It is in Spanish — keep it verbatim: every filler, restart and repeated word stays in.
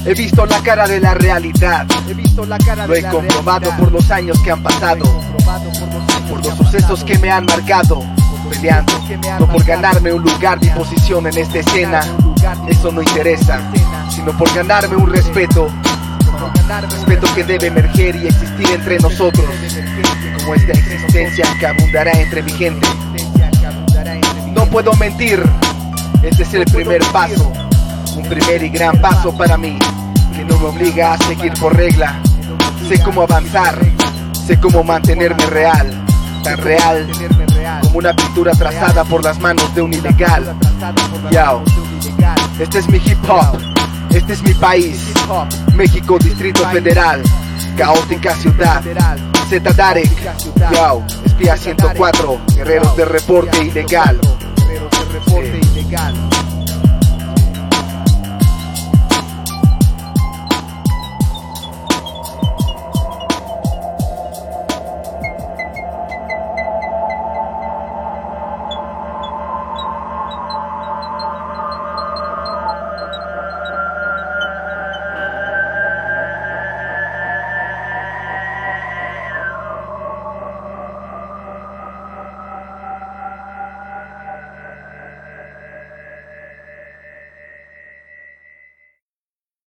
He visto la cara de la realidad. Lo he comprobado por los años que han pasado, por los sucesos que me han marcado. Peleando, no por ganarme un lugar ni posición en esta escena, eso no interesa, sino por ganarme un respeto. Respeto que debe emerger y existir entre nosotros, como esta existencia que abundará entre mi gente. No puedo mentir, este es el primer paso, un primer y gran paso para mí, que no me obliga a seguir por regla. Sé cómo avanzar, sé cómo mantenerme real, tan real como una pintura trazada por las manos de un ilegal. Yo, este es mi hip hop, este es mi país, México, Distrito Federal, caótica ciudad, Z Darek, yo, espía ciento cuatro, guerreros de reporte ilegal. Sí.